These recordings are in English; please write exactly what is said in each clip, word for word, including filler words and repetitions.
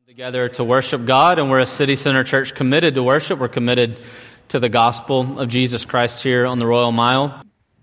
Together to worship God, and we're a City Center church committed to worship. We're committed to the gospel of Jesus Christ here on the Royal Mile.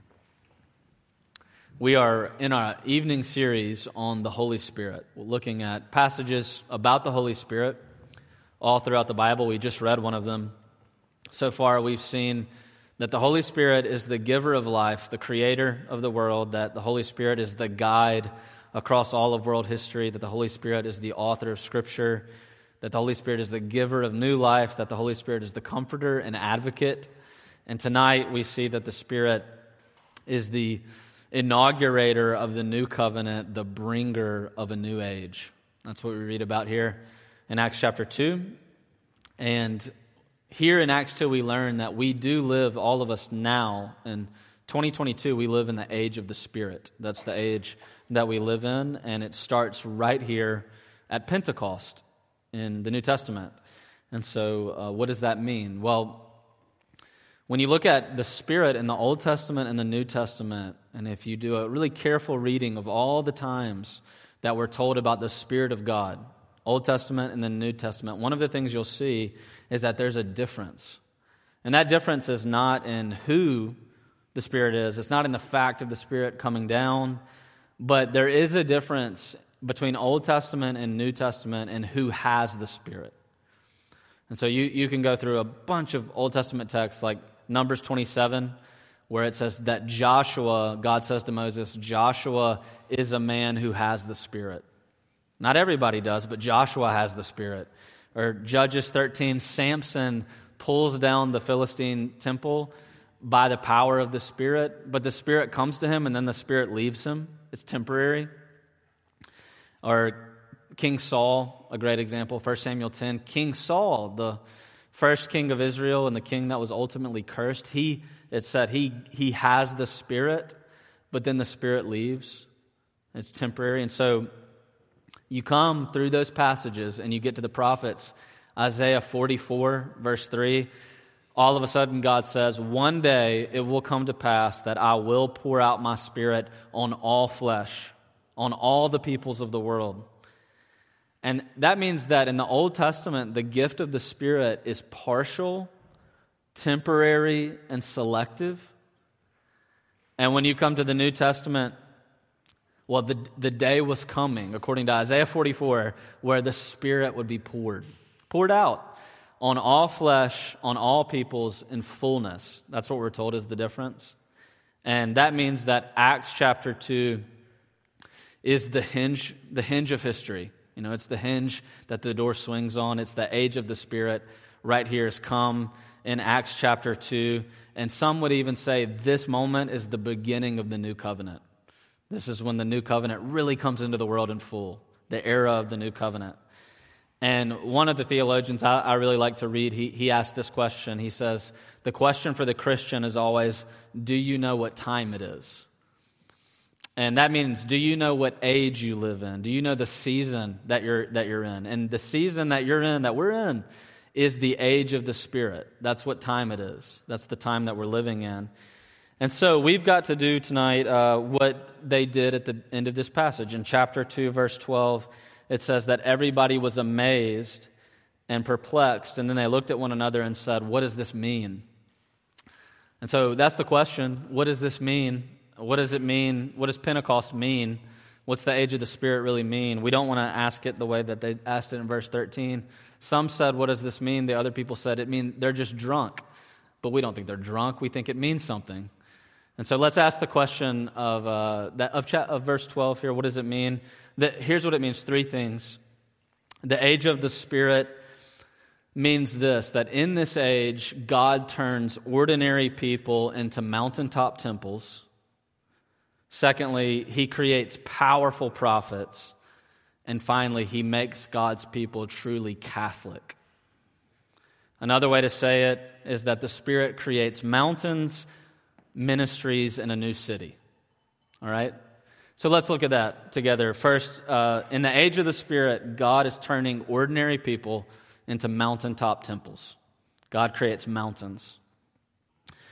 We are in our evening series on the Holy Spirit. We're looking at passages about the Holy Spirit all throughout the Bible. We just read one of them. So far, we've seen that the Holy Spirit is the giver of life, the creator of the world, that the Holy Spirit is the guide across all of world history, that the Holy Spirit is the author of Scripture, that the Holy Spirit is the giver of new life, that the Holy Spirit is the comforter and advocate. And tonight we see that the Spirit is the inaugurator of the new covenant, the bringer of a new age. That's what we read about here in Acts chapter two. And here in Acts two we learn that we do live, all of us now, in twenty twenty-two, we live in the age of the Spirit. That's the age that we live in, and it starts right here at Pentecost in the New Testament. And so uh, what does that mean? Well, when you look at the Spirit in the Old Testament and the New Testament, and if you do a really careful reading of all the times that we're told about the Spirit of God, Old Testament and the New Testament, one of the things you'll see is that there's a difference. And that difference is not in who the Spirit is. It's not in the fact of the Spirit coming down. But there is a difference between Old Testament and New Testament and who has the Spirit. And so you, you can go through a bunch of Old Testament texts like Numbers twenty-seven, where it says that Joshua, God says to Moses, Joshua is a man who has the Spirit. Not everybody does, but Joshua has the Spirit. Or Judges thirteen, Samson pulls down the Philistine temple by the power of the Spirit, but the Spirit comes to him and then the Spirit leaves him. It's temporary. Or King Saul, a great example, First Samuel ten. King Saul, the first king of Israel and the king that was ultimately cursed, he, it said he, he has the Spirit, but then the Spirit leaves. It's temporary. And so you come through those passages and you get to the prophets. Isaiah forty-four, verse three, all of a sudden God says, one day it will come to pass that I will pour out my Spirit on all flesh, on all the peoples of the world. And that means that in the Old Testament, the gift of the Spirit is partial, temporary, and selective. And when you come to the New Testament, well, the, the day was coming, according to Isaiah forty-four, where the Spirit would be poured, poured out on all flesh, on all peoples in fullness. That's what we're told is the difference. And that means that Acts chapter two is the hinge, the hinge of history. You know, it's the hinge that the door swings on. It's the age of the Spirit right here has come in Acts chapter two. And some would even say this moment is the beginning of the new covenant. This is when the new covenant really comes into the world in full, the era of the new covenant. And one of the theologians I, I really like to read, he, he asked this question. He says, the question for the Christian is always, do you know what time it is? And that means, do you know what age you live in? Do you know the season that you're that you're in? And the season that you're in, that we're in, is the age of the Spirit. That's what time it is. That's the time that we're living in. And so we've got to do tonight uh, what they did at the end of this passage. In chapter two, verse twelve, it says that everybody was amazed and perplexed, and then they looked at one another and said, what does this mean? And so that's the question. What does this mean? What does it mean? What does Pentecost mean? What's the age of the Spirit really mean? We don't want to ask it the way that they asked it in verse thirteen. Some said, what does this mean? The other people said, it means they're just drunk. But we don't think they're drunk. We think it means something. And so let's ask the question of uh, that of, cha- of verse twelve here. What does it mean? That, here's what it means, three things. The age of the Spirit means this, that in this age, God turns ordinary people into mountaintop temples. Secondly, He creates powerful prophets. And finally, He makes God's people truly Catholic. Another way to say it is that the Spirit creates mountains, ministries, and a new city. All right? So let's look at that together. First, uh, in the age of the Spirit, God is turning ordinary people into mountaintop temples. God creates mountains.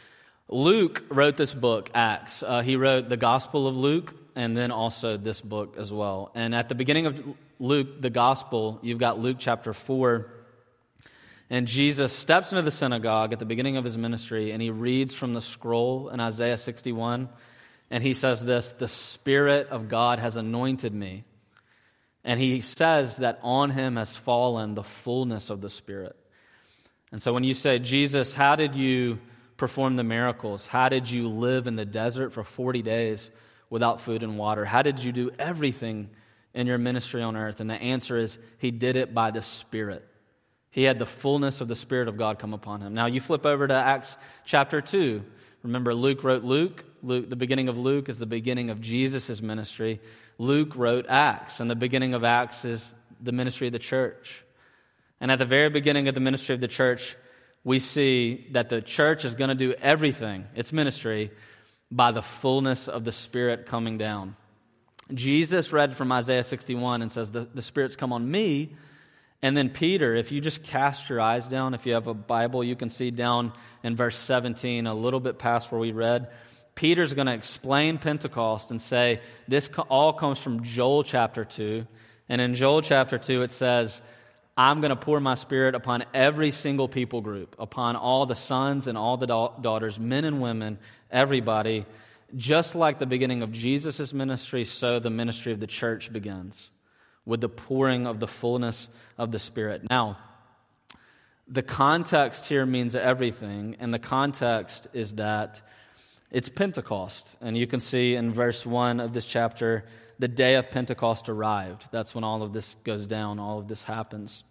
Luke wrote this book, Acts. Uh, he wrote the Gospel of Luke and then also this book as well. And at the beginning of Luke, the Gospel, you've got Luke chapter four. And Jesus steps into the synagogue at the beginning of his ministry, and he reads from the scroll in Isaiah sixty-one. And he says this, "The Spirit of God has anointed me." And he says that on him has fallen the fullness of the Spirit. And so when you say, Jesus, how did you perform the miracles? How did you live in the desert for forty days without food and water? How did you do everything in your ministry on earth? And the answer is, he did it by the Spirit. He had the fullness of the Spirit of God come upon him. Now you flip over to Acts chapter two. Remember, Luke wrote Luke. Luke. The beginning of Luke is the beginning of Jesus' ministry. Luke wrote Acts, and the beginning of Acts is the ministry of the church. And at the very beginning of the ministry of the church, we see that the church is going to do everything, its ministry, by the fullness of the Spirit coming down. Jesus read from Isaiah sixty-one and says, the, the Spirit's come on me. And then Peter, if you just cast your eyes down, if you have a Bible, you can see down in verse seventeen, a little bit past where we read, Peter's going to explain Pentecost and say, this all comes from Joel chapter two. And in Joel chapter two, it says, I'm going to pour my Spirit upon every single people group, upon all the sons and all the da- daughters, men and women, everybody. Just like the beginning of Jesus' ministry, so the ministry of the church begins, with the pouring of the fullness of the Spirit. Now, the context here means everything, and the context is that it's Pentecost. And you can see in verse one of this chapter, the day of Pentecost arrived. That's when all of this goes down, all of this happens.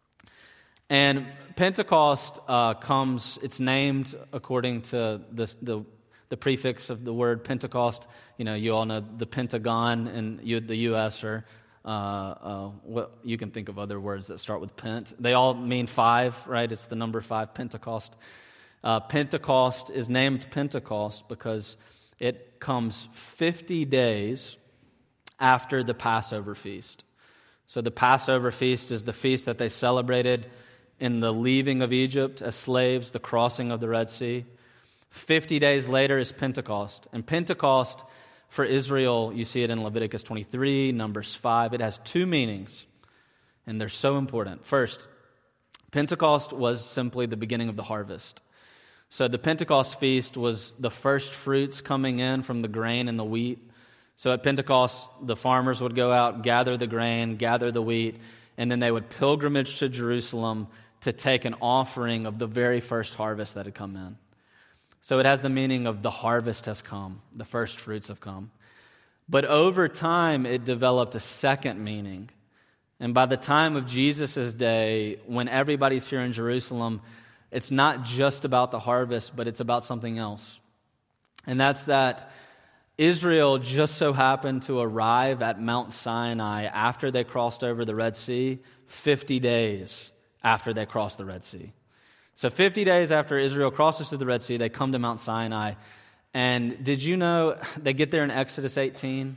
And Pentecost uh, comes, it's named according to the, the the prefix of the word Pentecost. You know, you all know the Pentagon in U, the U S or uh, uh, what you can think of other words that start with pent. They all mean five, right? It's the number five, Pentecost. Uh, Pentecost is named Pentecost because it comes fifty days after the Passover feast. So the Passover feast is the feast that they celebrated in the leaving of Egypt as slaves, the crossing of the Red Sea. Fifty days later is Pentecost. And Pentecost for Israel, you see it in Leviticus twenty-three, Numbers five. It has two meanings, and they're so important. First, Pentecost was simply the beginning of the harvest. So the Pentecost feast was the first fruits coming in from the grain and the wheat. So at Pentecost, the farmers would go out, gather the grain, gather the wheat, and then they would pilgrimage to Jerusalem to take an offering of the very first harvest that had come in. So it has the meaning of the harvest has come, the first fruits have come. But over time, it developed a second meaning. And by the time of Jesus' day, when everybody's here in Jerusalem, it's not just about the harvest, but it's about something else. And that's that Israel just so happened to arrive at Mount Sinai after they crossed over the Red Sea, fifty days after they crossed the Red Sea. So fifty days after Israel crosses through the Red Sea, they come to Mount Sinai. And did you know they get there in Exodus eighteen?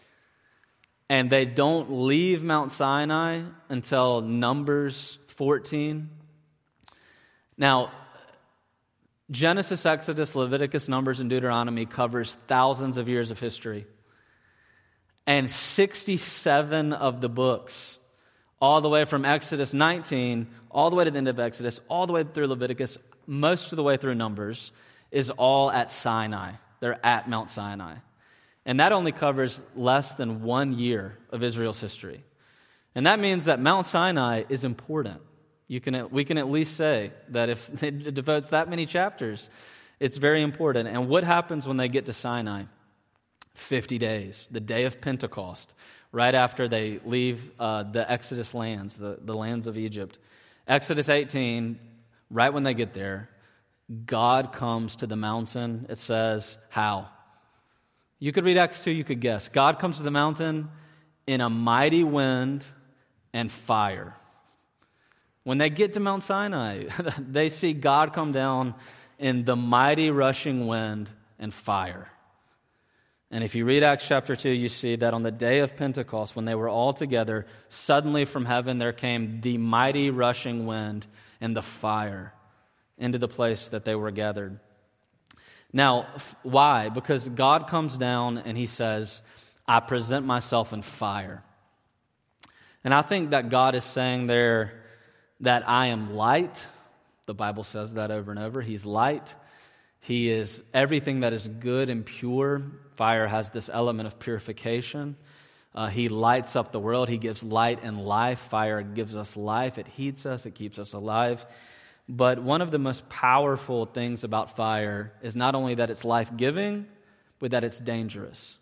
And they don't leave Mount Sinai until Numbers fourteen. Now, Genesis, Exodus, Leviticus, Numbers, and Deuteronomy covers thousands of years of history. And sixty-seven of the books, all the way from Exodus nineteen, all the way to the end of Exodus, all the way through Leviticus, most of the way through Numbers, is all at Sinai. They're at Mount Sinai. And that only covers less than one year of Israel's history. And that means that Mount Sinai is important. You can, we can at least say that if it devotes that many chapters, it's very important. And what happens when they get to Sinai? fifty days, the day of Pentecost, right after they leave uh, the Exodus lands, the, the lands of Egypt. Exodus eighteen, right when they get there, God comes to the mountain. It says, how? You could read Acts two, you could guess. God comes to the mountain in a mighty wind and fire. When they get to Mount Sinai, they see God come down in the mighty rushing wind and fire. And if you read Acts chapter two, you see that on the day of Pentecost, when they were all together, suddenly from heaven there came the mighty rushing wind and the fire into the place that they were gathered. Now, f- why? Because God comes down and he says, I present myself in fire. And I think that God is saying there that I am light. The Bible says that over and over. He's light. He is everything that is good and pure. Fire has this element of purification. Uh, he lights up the world. He gives light and life. Fire gives us life. It heats us. It keeps us alive. But one of the most powerful things about fire is not only that it's life-giving, but that it's dangerous.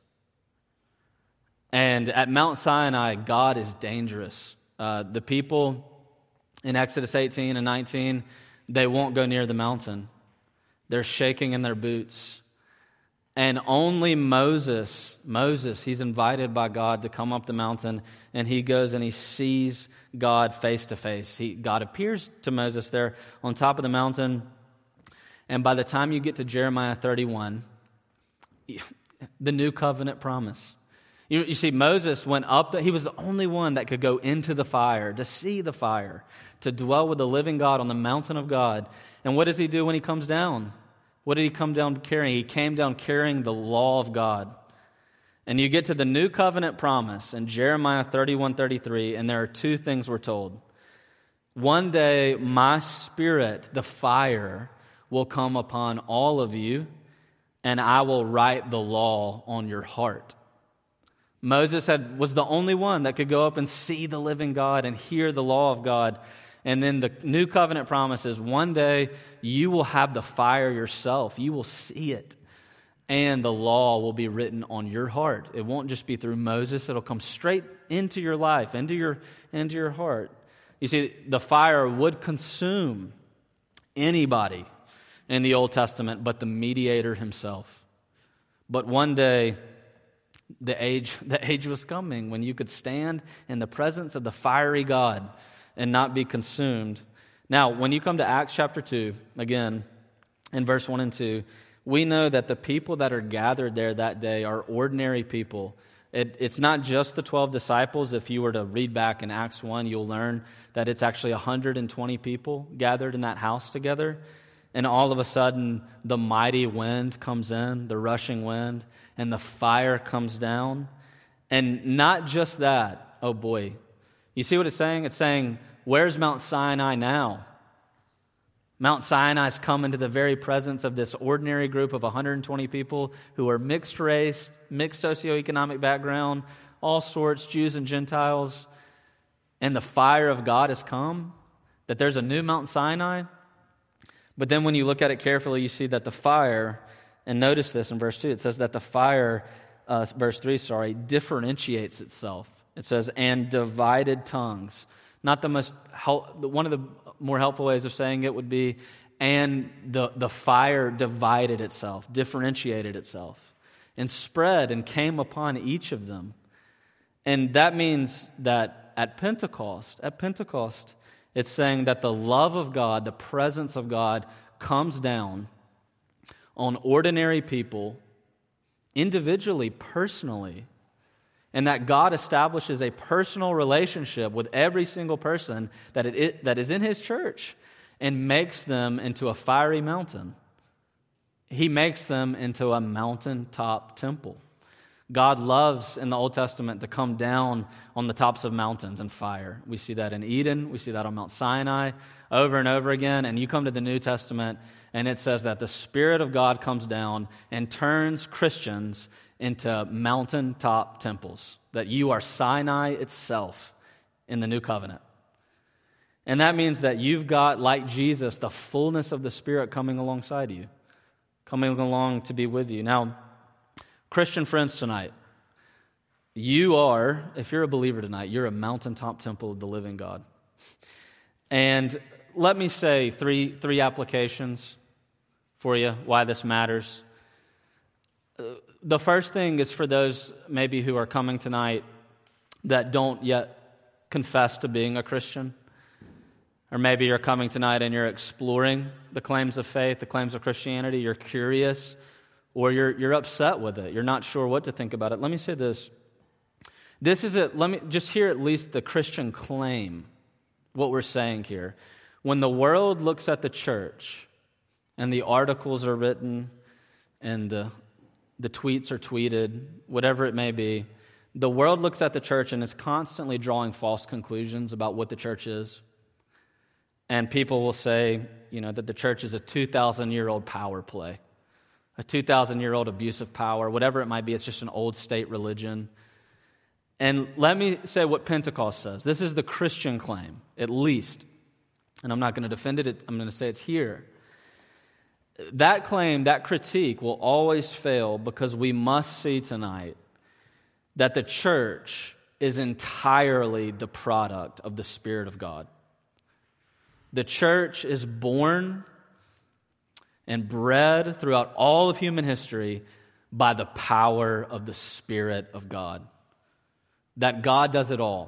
And at Mount Sinai, God is dangerous. Uh, the people in Exodus eighteen and nineteen, they won't go near the mountain. They're shaking in their boots. And only Moses, Moses, he's invited by God to come up the mountain, and he goes and he sees God face to face. He, God appears to Moses there on top of the mountain, and by the time you get to Jeremiah thirty-one, the new covenant promise. You, you see, Moses went up, the, he was the only one that could go into the fire, to see the fire, to dwell with the living God on the mountain of God. And what does he do when he comes down? What did he come down carrying? He came down carrying the law of God. And you get to the new covenant promise in Jeremiah thirty-one thirty-three, and there are two things we're told. One day, my spirit, the fire, will come upon all of you, and I will write the law on your heart. Moses had, was the only one that could go up and see the living God and hear the law of God. And then the new covenant promises, one day you will have the fire yourself. You will see it. And the law will be written on your heart. It won't just be through Moses. It'll come straight into your life, into your, into your heart. You see, the fire would consume anybody in the Old Testament but the mediator himself. But one day, the age, the age was coming when you could stand in the presence of the fiery God and not be consumed. Now, when you come to Acts chapter two, again, in verse one and two, we know that the people that are gathered there that day are ordinary people. It, it's not just the twelve disciples. If you were to read back in Acts one, you'll learn that it's actually one hundred twenty people gathered in that house together. And all of a sudden, the mighty wind comes in, the rushing wind, and the fire comes down. And not just that, oh boy. You see what it's saying? It's saying, where's Mount Sinai now? Mount Sinai's come into the very presence of this ordinary group of one hundred twenty people who are mixed race, mixed socioeconomic background, all sorts, Jews and Gentiles. And the fire of God has come, that there's a new Mount Sinai. But then when you look at it carefully, you see that the fire, and notice this in verse two, it says that the fire, uh, verse three, sorry, differentiates itself. It says, and divided tongues. Not the most, help, one of the more helpful ways of saying it would be, and the, the fire divided itself, differentiated itself, and spread and came upon each of them. And that means that at Pentecost, at Pentecost, it's saying that the love of God, the presence of God, comes down on ordinary people, individually, personally, and that God establishes a personal relationship with every single person that it, it that is in His church and makes them into a fiery mountain. He makes them into a mountaintop temple. God loves in the Old Testament to come down on the tops of mountains in fire. We see that in Eden. We see that on Mount Sinai over and over again. And you come to the New Testament and it says that the Spirit of God comes down and turns Christians into mountaintop temples. That you are Sinai itself in the New Covenant. And that means that you've got, like Jesus, the fullness of the Spirit coming alongside you. Coming along to be with you. Now, Christian friends tonight, you are, if you're a believer tonight, you're a mountaintop temple of the living God. And let me say three three applications for you, why this matters. Uh, the first thing is for those maybe who are coming tonight that don't yet confess to being a Christian. Or maybe you're coming tonight and you're exploring the claims of faith, the claims of Christianity, you're curious, or you're you're upset with it. You're not sure what to think about it. Let me say this. This is it. Let me just hear at least the Christian claim, what we're saying here. When the world looks at the church and the articles are written and the, the tweets are tweeted, whatever it may be, the world looks at the church and is constantly drawing false conclusions about what the church is. And people will say, you know, that the church is a two thousand year old power play, a two thousand year old abuse of power, whatever it might be. It's just an old state religion. And let me say what Pentecost says. This is the Christian claim, at least. And I'm not going to defend it. I'm going to say it's here. That claim, that critique will always fail because we must see tonight that the church is entirely the product of the Spirit of God. The church is born and bred throughout all of human history by the power of the Spirit of God. That God does it all.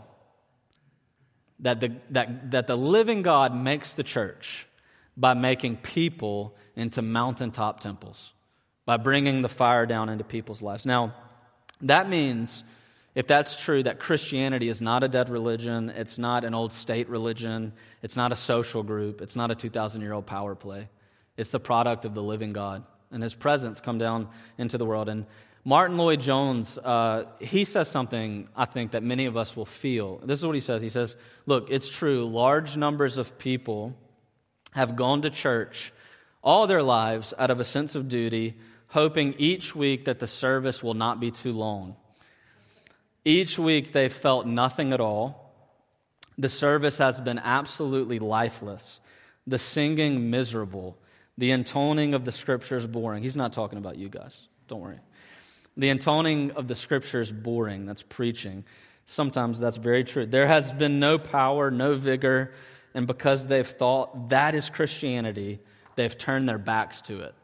That the, that, that the living God makes the church by making people into mountaintop temples, by bringing the fire down into people's lives. Now, that means, if that's true, that Christianity is not a dead religion, it's not an old state religion, it's not a social group, it's not a two thousand year old power play. It's the product of the living God, and His presence come down into the world. And Martin Lloyd-Jones, uh, he says something, I think, that many of us will feel. This is what he says. He says, look, it's true, large numbers of people have gone to church all their lives out of a sense of duty, hoping each week that the service will not be too long. Each week they felt nothing at all. The service has been absolutely lifeless, the singing miserable, the intoning of the Scriptures boring. He's not talking about you guys, don't worry. The intoning of the Scriptures boring, that's preaching. Sometimes that's very true. There has been no power, no vigor, and because they've thought that is Christianity, they've turned their backs to it.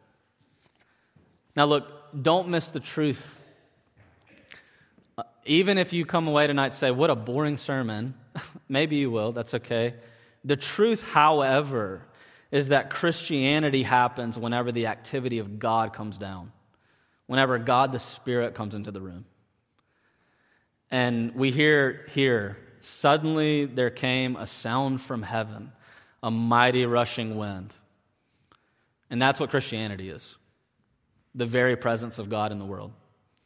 Now look, don't miss the truth. Uh, even if you come away tonight and say, what a boring sermon, maybe you will, that's okay. The truth, however, is that Christianity happens whenever the activity of God comes down, whenever God the Spirit comes into the room. And we hear here, suddenly there came a sound from heaven, a mighty rushing wind. And that's what Christianity is, the very presence of God in the world.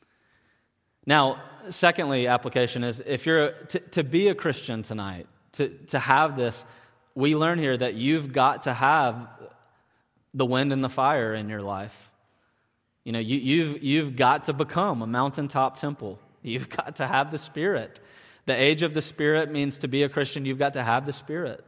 Now, secondly, application is, if you're to, to be a Christian tonight, to, to have this, we learn here that you've got to have the wind and the fire in your life. You know, you, you've you've got to become a mountaintop temple. You've got to have the Spirit. The age of the Spirit means to be a Christian, you've got to have the Spirit.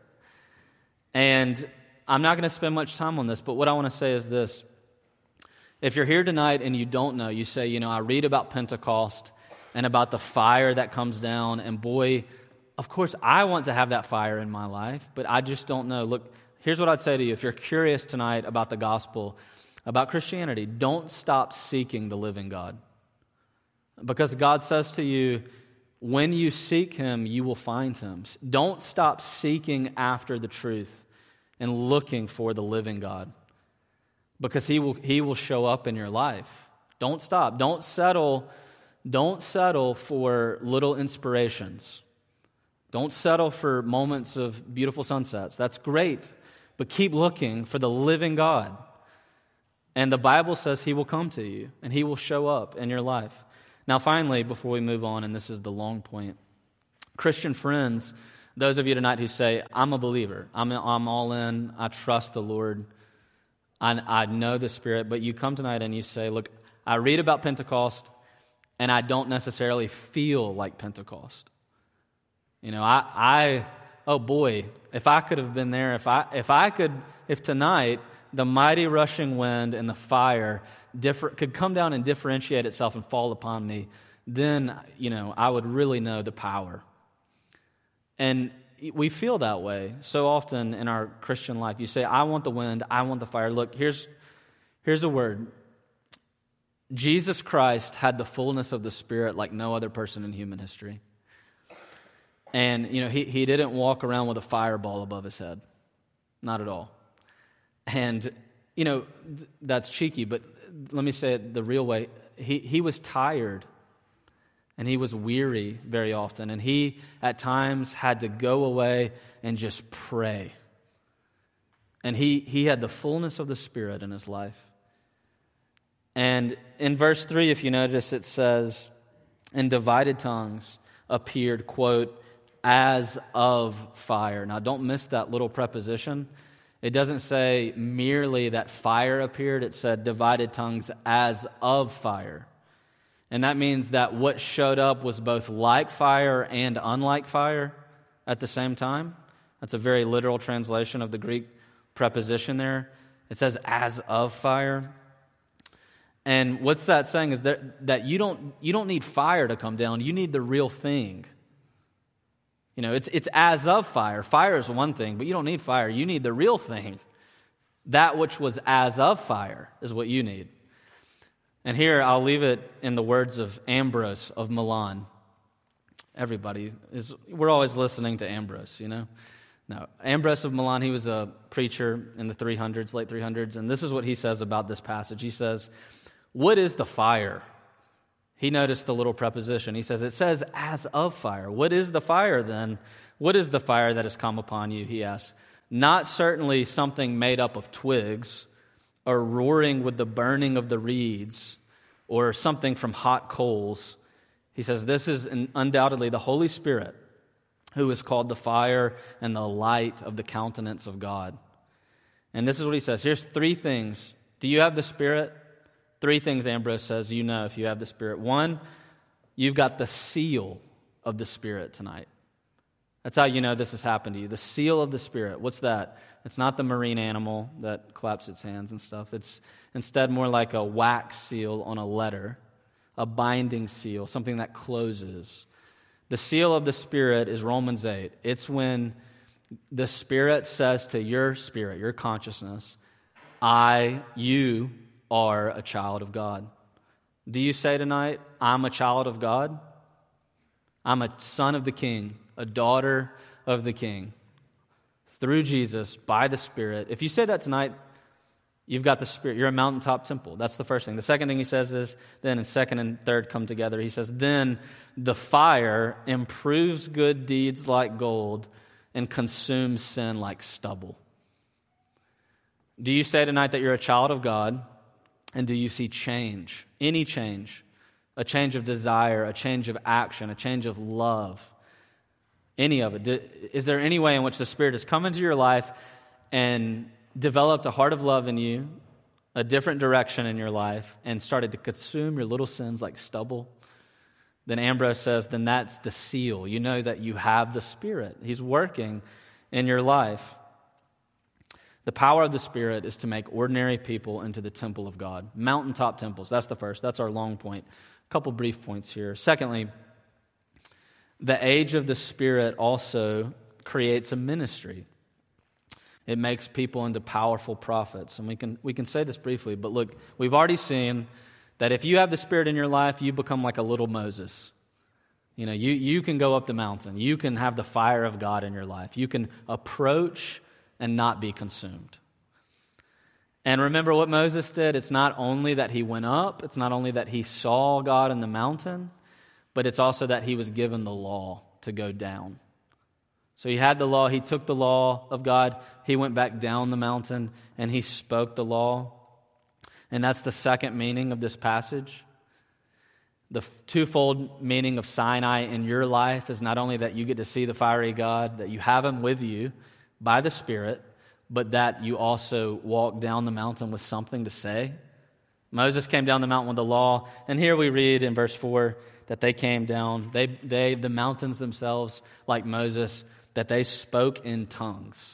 And I'm not going to spend much time on this, but what I want to say is this. If you're here tonight and you don't know, you say, you know, I read about Pentecost and about the fire that comes down, and boy, of course, I want to have that fire in my life, but I just don't know. Look, here's what I'd say to you. If you're curious tonight about the gospel, about Christianity, don't stop seeking the living God. Because God says to you, when you seek Him, you will find Him. Don't stop seeking after the truth and looking for the living God. Because He will He will show up in your life. Don't stop. Don't settle, don't settle for little inspirations. Don't settle for moments of beautiful sunsets. That's great. But keep looking for the living God. And the Bible says He will come to you and He will show up in your life. Now, finally, before we move on, and this is the long point, Christian friends, those of you tonight who say, I'm a believer, I'm, I'm all in, I trust the Lord, I, I know the Spirit, but you come tonight and you say, look, I read about Pentecost and I don't necessarily feel like Pentecost. You know, I, I oh boy, if I could have been there, if I, if I could, if tonight the mighty rushing wind and the fire differ, could come down and differentiate itself and fall upon me, then, you know, I would really know the power. And we feel that way so often in our Christian life. You say, I want the wind, I want the fire. Look, here's, here's a word. Jesus Christ had the fullness of the Spirit like no other person in human history. And, you know, he, he didn't walk around with a fireball above his head. Not at all. And, you know, th- that's cheeky, but let me say it the real way. He, he was tired and he was weary very often. And he, at times, had to go away and just pray. And he, he had the fullness of the Spirit in his life. And in verse three, if you notice, it says, "And divided tongues appeared," quote, "as of fire." Now, don't miss that little preposition. It doesn't say merely that fire appeared. It said divided tongues as of fire. And that means that what showed up was both like fire and unlike fire at the same time. That's a very literal translation of the Greek preposition there. It says as of fire. And what's that saying is that, that you don't you don't need fire to come down. You need the real thing. You know, it's it's as of fire. Fire is one thing, but you don't need fire. You need the real thing. That which was as of fire is what you need. And here I'll leave it in the words of Ambrose of Milan. Everybody is we're always listening to Ambrose, you know. No, Ambrose of Milan, he was a preacher in the three hundreds, late three hundreds, and this is what he says about this passage. He says, "What is the fire?" He noticed the little preposition. He says, it says as of fire. What is the fire then? What is the fire that has come upon you, he asks. Not certainly something made up of twigs or roaring with the burning of the reeds or something from hot coals. He says, this is undoubtedly the Holy Spirit, who is called the fire and the light of the countenance of God. And this is what he says. Here's three things. Do you have the Spirit? Three things Ambrose says you know if you have the Spirit. One, you've got the seal of the Spirit tonight. That's how you know this has happened to you. The seal of the Spirit. What's that? It's not the marine animal that claps its hands and stuff. It's instead more like a wax seal on a letter, a binding seal, something that closes. The seal of the Spirit is Romans eight. It's when the Spirit says to your spirit, your consciousness, I, you, are a child of God. Do you say tonight, I'm a child of God? I'm a son of the King, a daughter of the King. Through Jesus, by the Spirit. If you say that tonight, you've got the Spirit. You're a mountaintop temple. That's the first thing. The second thing he says is, then, and second and third come together. He says, then the fire improves good deeds like gold and consumes sin like stubble. Do you say tonight that you're a child of God? And do you see change? Any change? A change of desire, a change of action, a change of love? Any of it? Is there any way in which the Spirit has come into your life and developed a heart of love in you, a different direction in your life, and started to consume your little sins like stubble? Then Ambrose says, then that's the seal. You know that you have the Spirit. He's working in your life. The power of the Spirit is to make ordinary people into the temple of God. Mountaintop temples, that's the first. That's our long point. A couple brief points here. Secondly, the age of the Spirit also creates a ministry. It makes people into powerful prophets. And we can we can say this briefly, but look, we've already seen that if you have the Spirit in your life, you become like a little Moses. You know, you, you can go up the mountain. You can have the fire of God in your life. You can approach and not be consumed. And remember what Moses did? It's not only that he went up, it's not only that he saw God in the mountain, but it's also that he was given the law to go down. So he had the law, he took the law of God, he went back down the mountain, and he spoke the law. And that's the second meaning of this passage. The twofold meaning of Sinai in your life is not only that you get to see the fiery God, that you have him with you by the Spirit, but that you also walk down the mountain with something to say. Moses came down the mountain with the law, and here we read in verse four that they came down, they, they, the mountains themselves, like Moses, that they spoke in tongues.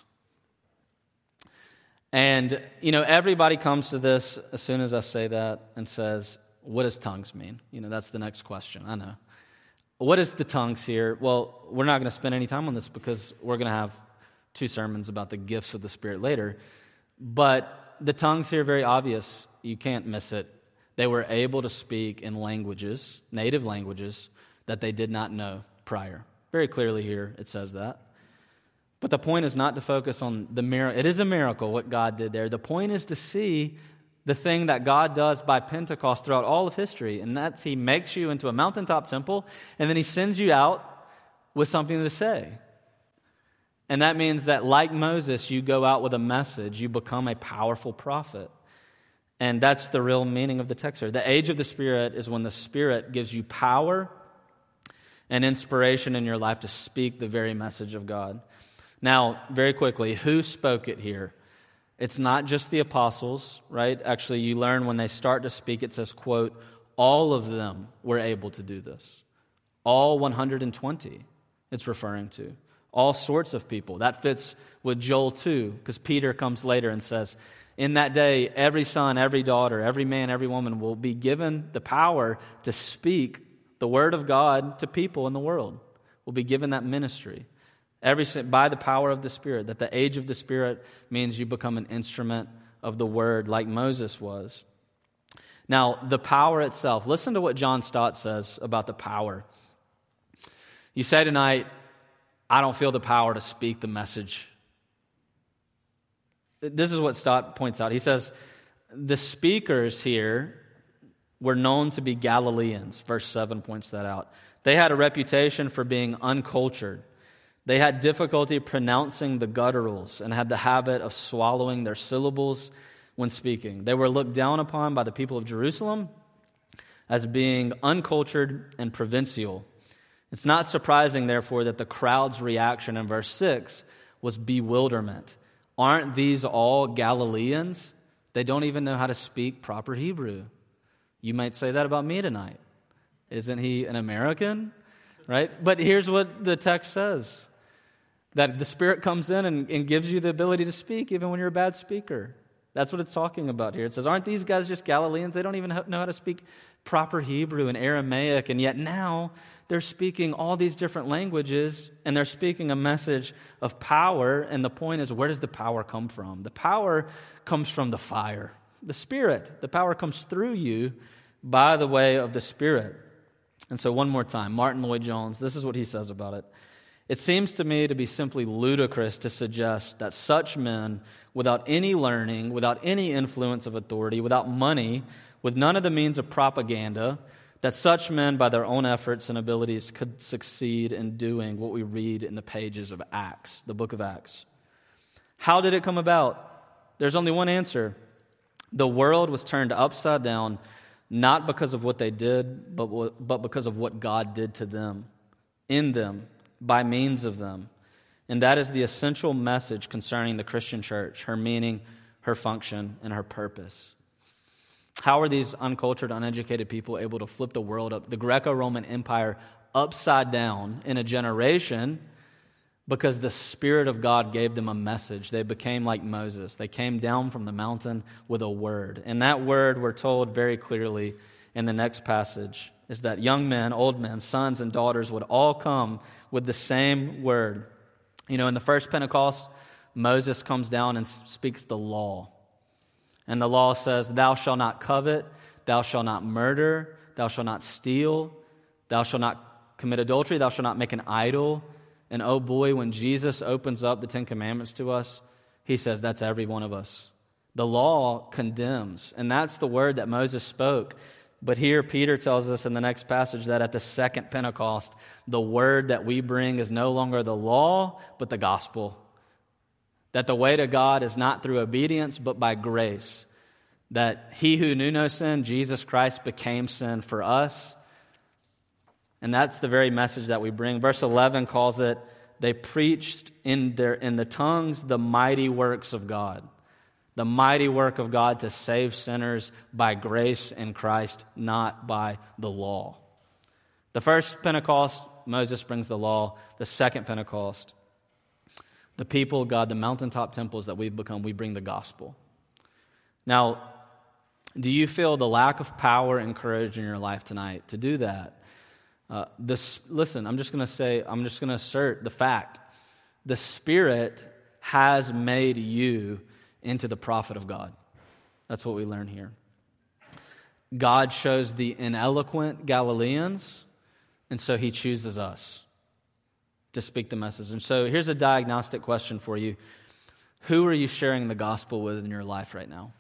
And, you know, everybody comes to this as soon as I say that and says, what does tongues mean? You know, that's the next question, I know. What is the tongues here? Well, we're not going to spend any time on this because we're going to have two sermons about the gifts of the Spirit later. But the tongues here are very obvious. You can't miss it. They were able to speak in languages, native languages, that they did not know prior. Very clearly here it says that. But the point is not to focus on the miracle. It is a miracle what God did there. The point is to see the thing that God does by Pentecost throughout all of history, and that's he makes you into a mountaintop temple, and then he sends you out with something to say. And that means that, like Moses, you go out with a message. You become a powerful prophet. And that's the real meaning of the text here. The age of the Spirit is when the Spirit gives you power and inspiration in your life to speak the very message of God. Now, very quickly, who spoke it here? It's not just the apostles, right? Actually, you learn when they start to speak, it says, quote, all of them were able to do this. All one hundred twenty, it's referring to. All sorts of people. That fits with Joel two, because Peter comes later and says, in that day, every son, every daughter, every man, every woman will be given the power to speak the word of God to people in the world. Will be given that ministry. Every by the power of the Spirit. That the age of the Spirit means you become an instrument of the word like Moses was. Now, the power itself. Listen to what John Stott says about the power. You say tonight, I don't feel the power to speak the message. This is what Stott points out. He says, the speakers here were known to be Galileans. Verse seven points that out. They had a reputation for being uncultured. They had difficulty pronouncing the gutturals and had the habit of swallowing their syllables when speaking. They were looked down upon by the people of Jerusalem as being uncultured and provincial. It's not surprising, therefore, that the crowd's reaction in verse six was bewilderment. Aren't these all Galileans? They don't even know how to speak proper Hebrew. You might say that about me tonight. Isn't he an American? Right? But here's what the text says. That the Spirit comes in and, and gives you the ability to speak even when you're a bad speaker. That's what it's talking about here. It says, aren't these guys just Galileans? They don't even know how to speak proper Hebrew and Aramaic, and yet now they're speaking all these different languages, and they're speaking a message of power, and the point is, where does the power come from? The power comes from the fire, the Spirit. The power comes through you by the way of the Spirit. And so one more time, Martin Lloyd-Jones, this is what he says about it. It seems to me to be simply ludicrous to suggest that such men, without any learning, without any influence of authority, without money, with none of the means of propaganda, that such men, by their own efforts and abilities, could succeed in doing what we read in the pages of Acts, the book of Acts. How did it come about? There's only one answer. The world was turned upside down, not because of what they did, but, but because of what God did to them, in them, by means of them. And that is the essential message concerning the Christian church, her meaning, her function, and her purpose. How are these uncultured, uneducated people able to flip the world up, the Greco-Roman Empire, upside down in a generation? Because the Spirit of God gave them a message. They became like Moses. They came down from the mountain with a word. And that word, we're told very clearly in the next passage, is that young men, old men, sons and daughters would all come with the same word. You know, in the first Pentecost, Moses comes down and speaks the law. And the law says, thou shalt not covet, thou shalt not murder, thou shalt not steal, thou shalt not commit adultery, thou shalt not make an idol. And oh boy, when Jesus opens up the Ten Commandments to us, he says that's every one of us. The law condemns, and that's the word that Moses spoke. But here Peter tells us in the next passage that at the second Pentecost, the word that we bring is no longer the law, but the gospel. That the way to God is not through obedience, but by grace. That he who knew no sin, Jesus Christ, became sin for us. And that's the very message that we bring. Verse eleven calls it, they preached in their in the tongues the mighty works of God. The mighty work of God to save sinners by grace in Christ, not by the law. The first Pentecost, Moses brings the law. The second Pentecost, the people of God, the mountaintop temples that we've become, we bring the gospel. Now, do you feel the lack of power and courage in your life tonight to do that? Uh, this, listen, I'm just going to say, I'm just going to assert the fact. The Spirit has made you into the prophet of God. That's what we learn here. God shows the ineloquent Galileans, and so he chooses us to speak the message. And so here's a diagnostic question for you. Who are you sharing the gospel with in your life right now?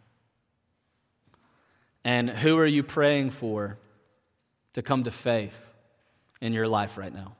And who are you praying for to come to faith in your life right now?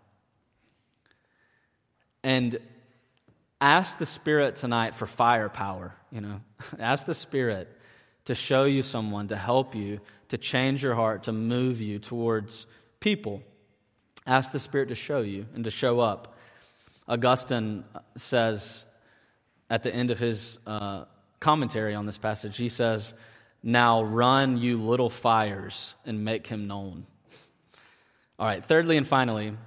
And ask the Spirit tonight for firepower, you know. Ask the Spirit to show you someone, to help you, to change your heart, to move you towards people. Ask the Spirit to show you and to show up. Augustine says at the end of his uh, commentary on this passage, he says, "Now run, you little fires, and make him known." All right, thirdly and finally,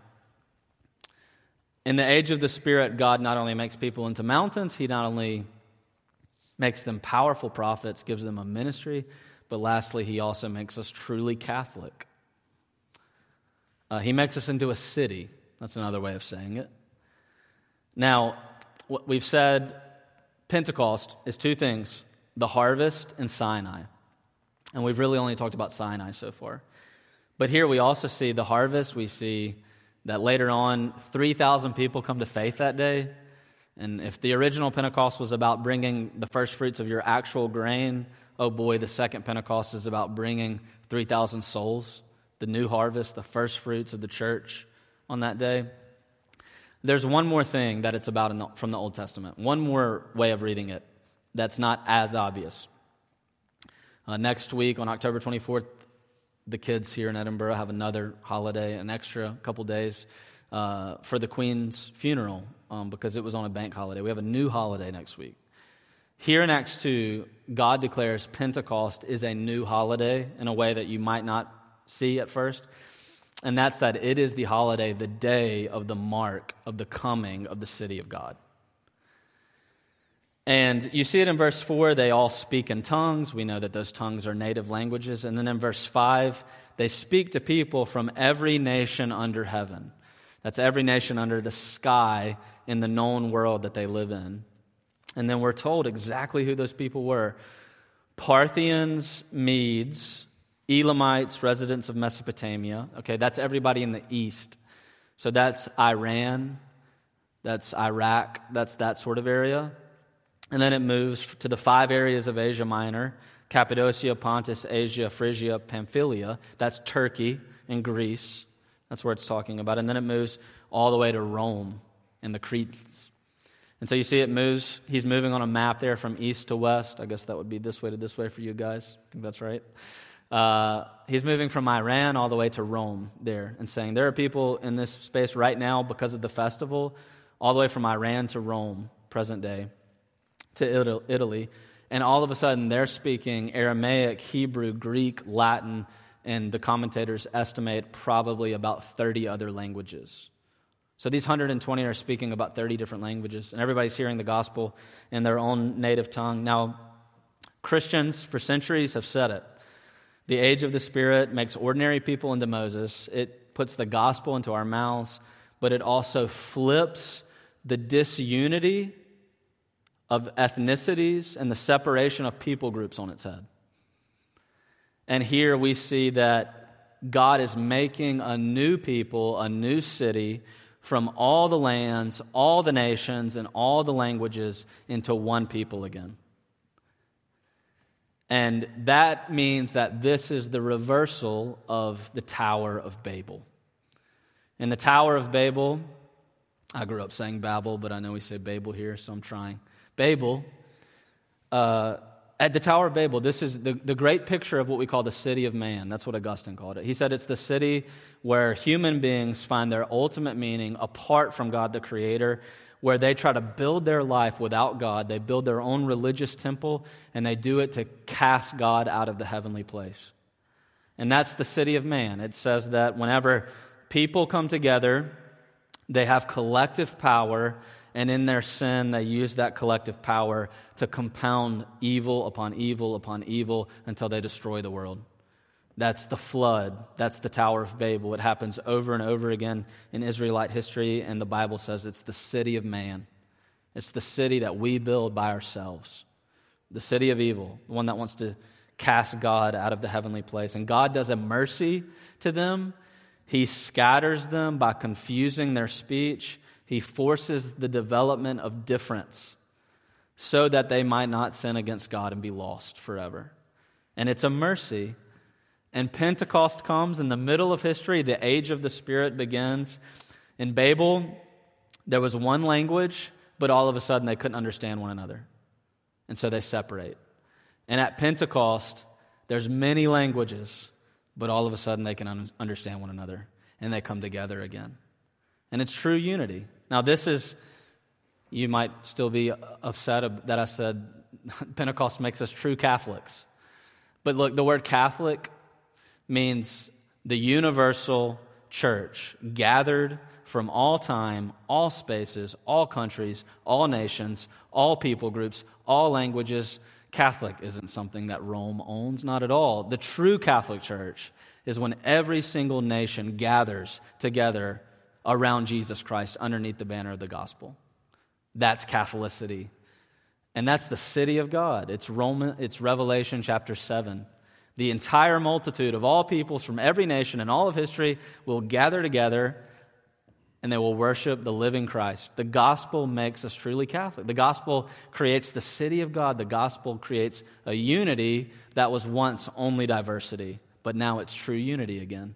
in the age of the Spirit, God not only makes people into mountains, He not only makes them powerful prophets, gives them a ministry, but lastly, He also makes us truly Catholic. Uh, he makes us into a city. That's another way of saying it. Now, what we've said, Pentecost is two things, the harvest and Sinai. And we've really only talked about Sinai so far. But here we also see the harvest. We see that later on, three thousand people come to faith that day. And if the original Pentecost was about bringing the first fruits of your actual grain, oh boy, the second Pentecost is about bringing three thousand souls, the new harvest, the first fruits of the church on that day. There's one more thing that it's about in the, from the Old Testament, one more way of reading it that's not as obvious. Uh, next week on October twenty-fourth, the kids here in Edinburgh have another holiday, an extra couple days uh, for the Queen's funeral um, because it was on a bank holiday. We have a new holiday next week. Here in Acts two, God declares Pentecost is a new holiday in a way that you might not see at first. And that's that it is the holiday, the day of the mark of the coming of the city of God. And you see it in verse four, they all speak in tongues. We know that those tongues are native languages. And then in verse five, they speak to people from every nation under heaven. That's every nation under the sky in the known world that they live in. And then we're told exactly who those people were. Parthians, Medes, Elamites, residents of Mesopotamia. Okay, that's everybody in the east. So that's Iran, that's Iraq, that's that sort of area. And then it moves to the five areas of Asia Minor: Cappadocia, Pontus, Asia, Phrygia, Pamphylia. That's Turkey and Greece. That's where it's talking about. And then it moves all the way to Rome and the Cretans. And so you see it moves, he's moving on a map there from east to west. I guess that would be this way to this way for you guys. I think that's right. Uh, he's moving from Iran all the way to Rome there and saying there are people in this space right now because of the festival, all the way from Iran to Rome, present day, to Italy. And all of a sudden they're speaking Aramaic, Hebrew, Greek, Latin, and the commentators estimate probably about thirty other languages. So these one hundred twenty are speaking about thirty different languages, and everybody's hearing the gospel in their own native tongue. Now, Christians for centuries have said it. The age of the Spirit makes ordinary people into Moses. It puts the gospel into our mouths, but it also flips the disunity of ethnicities and the separation of people groups on its head. And here we see that God is making a new people, a new city, from all the lands, all the nations, and all the languages into one people again. And that means that this is the reversal of the Tower of Babel. In the Tower of Babel, I grew up saying Babel, but I know we say Babel here, so I'm trying. Babel, uh, at the Tower of Babel, this is the, the great picture of what we call the city of man. That's what Augustine called it. He said it's the city where human beings find their ultimate meaning apart from God the Creator, where they try to build their life without God. They build their own religious temple, and they do it to cast God out of the heavenly place. And that's the city of man. It says that whenever people come together, they have collective power, and in their sin, they use that collective power to compound evil upon evil upon evil until they destroy the world. That's the flood. That's the Tower of Babel. It happens over and over again in Israelite history, and the Bible says it's the city of man. It's the city that we build by ourselves. The city of evil, the one that wants to cast God out of the heavenly place. And God does a mercy to them. He scatters them by confusing their speech. He forces the development of difference so that they might not sin against God and be lost forever. And it's a mercy. And Pentecost comes in the middle of history. The age of the Spirit begins. In Babel, there was one language, but all of a sudden they couldn't understand one another. And so they separate. And at Pentecost, there's many languages, but all of a sudden they can un- understand one another, and they come together again. And it's true unity. Now this is, you might still be upset that I said Pentecost makes us true Catholics. But look, the word Catholic means the universal church, gathered from all time, all spaces, all countries, all nations, all people groups, all languages. Catholic isn't something that Rome owns, not at all. The true Catholic Church is when every single nation gathers together around Jesus Christ underneath the banner of the gospel. That's Catholicity. And that's the city of God. It's Roman, it's Revelation chapter seven. The entire multitude of all peoples from every nation in all of history will gather together and they will worship the living Christ. The gospel makes us truly Catholic. The gospel creates the city of God. The gospel creates a unity that was once only diversity, but now it's true unity again.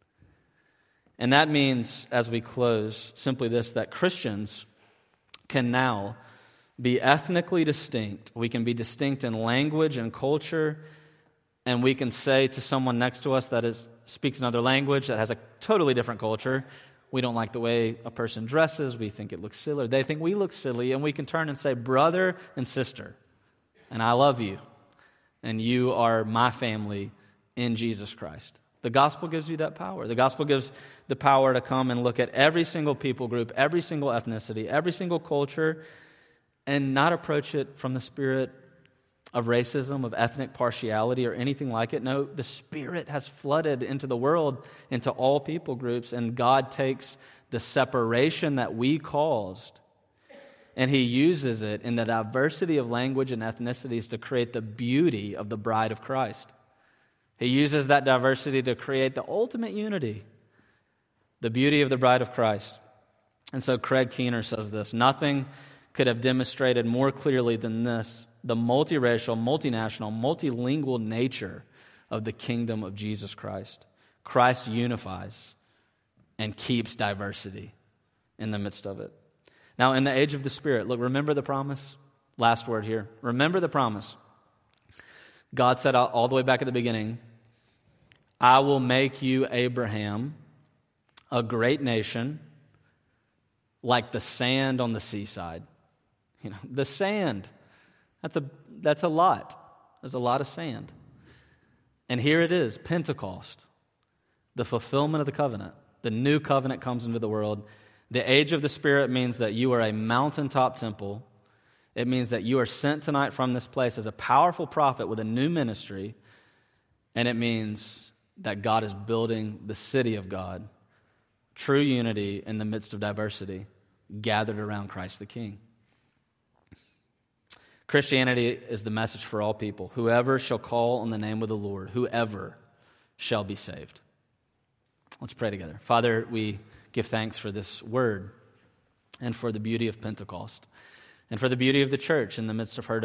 And that means, as we close, simply this, that Christians can now be ethnically distinct. We can be distinct in language and culture, and we can say to someone next to us that is speaks another language, that has a totally different culture, we don't like the way a person dresses, we think it looks silly, they think we look silly, and we can turn and say, brother and sister, and I love you, and you are my family in Jesus Christ. The gospel gives you that power. The gospel gives the power to come and look at every single people group, every single ethnicity, every single culture, and not approach it from the spirit of racism, of ethnic partiality, or anything like it. No, the Spirit has flooded into the world, into all people groups, and God takes the separation that we caused, and He uses it in the diversity of language and ethnicities to create the beauty of the bride of Christ. He uses that diversity to create the ultimate unity, the beauty of the bride of Christ. And so Craig Keener says this: nothing could have demonstrated more clearly than this the multiracial, multinational, multilingual nature of the kingdom of Jesus Christ. Christ unifies and keeps diversity in the midst of it. Now, in the age of the Spirit, look, remember the promise? Last word here. Remember the promise. God said all the way back at the beginning, I will make you, Abraham, a great nation like the sand on the seaside. You know, the sand. That's a that's a lot. There's a lot of sand. And here it is, Pentecost, the fulfillment of the covenant. The new covenant comes into the world. The age of the Spirit means that you are a mountaintop temple. It means that you are sent tonight from this place as a powerful prophet with a new ministry. And it means that God is building the city of God, true unity in the midst of diversity, gathered around Christ the King. Christianity is the message for all people. Whoever shall call on the name of the Lord, whoever shall be saved. Let's pray together. Father, we give thanks for this word and for the beauty of Pentecost and for the beauty of the church in the midst of her